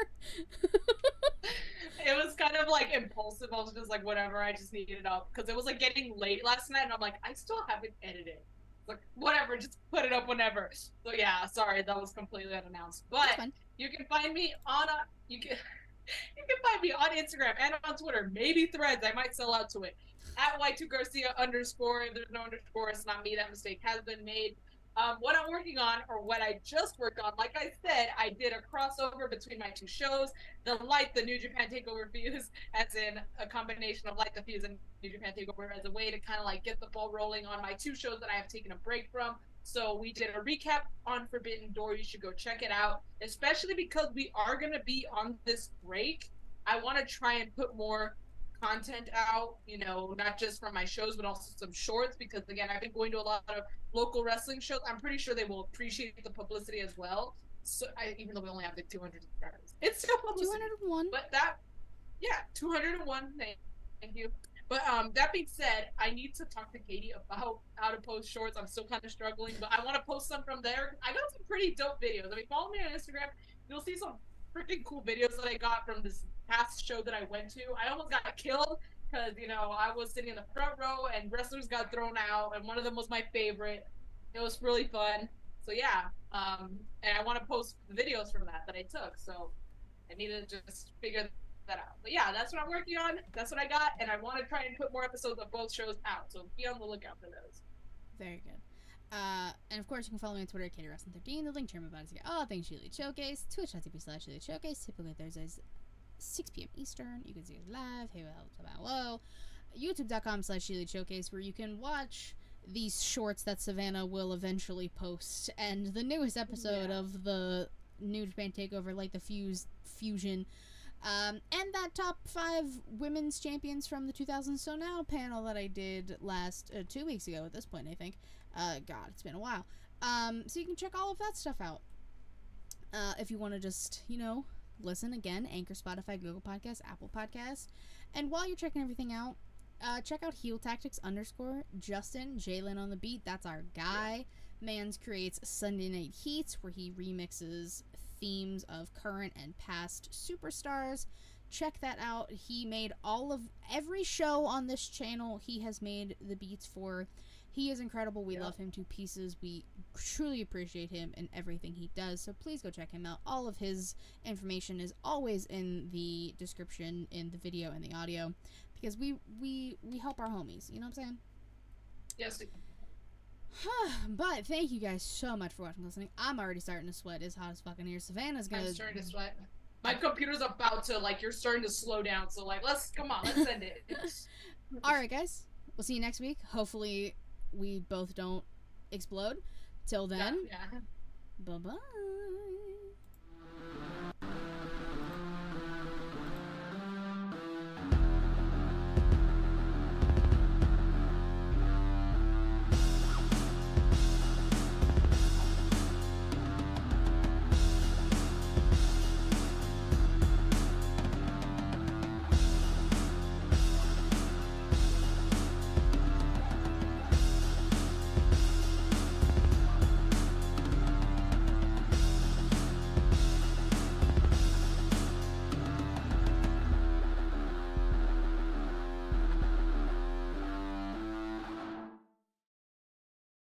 It was kind of like impulsive. I was just like, whatever, I just needed it up. Because it was like getting late last night, and I'm like, I still haven't edited. Like, whatever, just put it up whenever. So yeah, sorry, that was completely unannounced. But you can find me on a, you can you can find me on Instagram and on Twitter, maybe Threads. I might sell out to it. At Y two Garcia underscore. If there's no underscore, it's not me. That mistake has been made. Um, what I'm working on, or what I just worked on, like I said, I did a crossover between my two shows, the Light, the New Japan Takeover Fuse, as in a combination of Light the Fuse and New Japan Takeover, as a way to kind of like get the ball rolling on my two shows that I have taken a break from. So we did a recap on Forbidden Door. You should go check it out, especially because we are going to be on this break. I want to try and put more content out, you know, not just from my shows, but also some shorts, because again, I've been going to a lot of local wrestling shows. I'm pretty sure they will appreciate the publicity as well. So I, even though we only have the two hundred subscribers, it's still publicity. two hundred one. But that, yeah, two hundred one. Thank, thank you. But um, that being said, I need to talk to Katie about how to post shorts. I'm still kind of struggling, but I want to post some from there. I got some pretty dope videos. I mean, follow me on Instagram. You'll see some freaking cool videos that I got from this past show that I went to. I almost got killed because, you know, I was sitting in the front row and wrestlers got thrown out, and one of them was my favorite. It was really fun. So yeah, um, and I want to post the videos from that that I took. So I need to just figure that out. But yeah, that's what I'm working on. That's what I got, and I want to try and put more episodes of both shows out. So be on the lookout for those. Very good. Uh, and of course, you can follow me on Twitter at Katie Wrestling thirteen. The link to my about is here. All things She Elite Showcase. Twitch.tv slash She Elite Showcase. Typically Thursdays, six p.m. Eastern. You can see us live. Hey, well, hello. YouTube.com slash She Elite Showcase, where you can watch these shorts that Savannah will eventually post, and the newest episode yeah. of the New Japan Takeover, like the Fuse Fusion. Um, and that top five women's champions from the two thousand So Now panel that I did last, uh, two weeks ago at this point, I think. Uh, God, it's been a while. Um, so you can check all of that stuff out. Uh, if you want to just, you know, listen again, Anchor, Spotify, Google Podcasts, Apple Podcasts. And while you're checking everything out, uh, check out Heel Tactics underscore Justin, Jalen on the beat. That's our guy. Mans creates Sunday Night Heats, where he remixes themes of current and past superstars. Check that out. He made all of every show on this channel. He has made the beats for. He is incredible. We yep. love him to pieces. We truly appreciate him and everything he does. So please go check him out. All of his information is always in the description, in the video and the audio, because we we we help our homies. You know what I'm saying? Yes. But thank you guys so much for watching and listening. I'm already starting to sweat. It's hot as fucking here. Savannah's gonna. I'm starting to sweat. My computer's about to, like, you're starting to slow down. So, like, let's, come on, let's end it. Alright, guys. We'll see you next week. Hopefully, we both don't explode. Till then. Yeah. yeah. Bye-bye.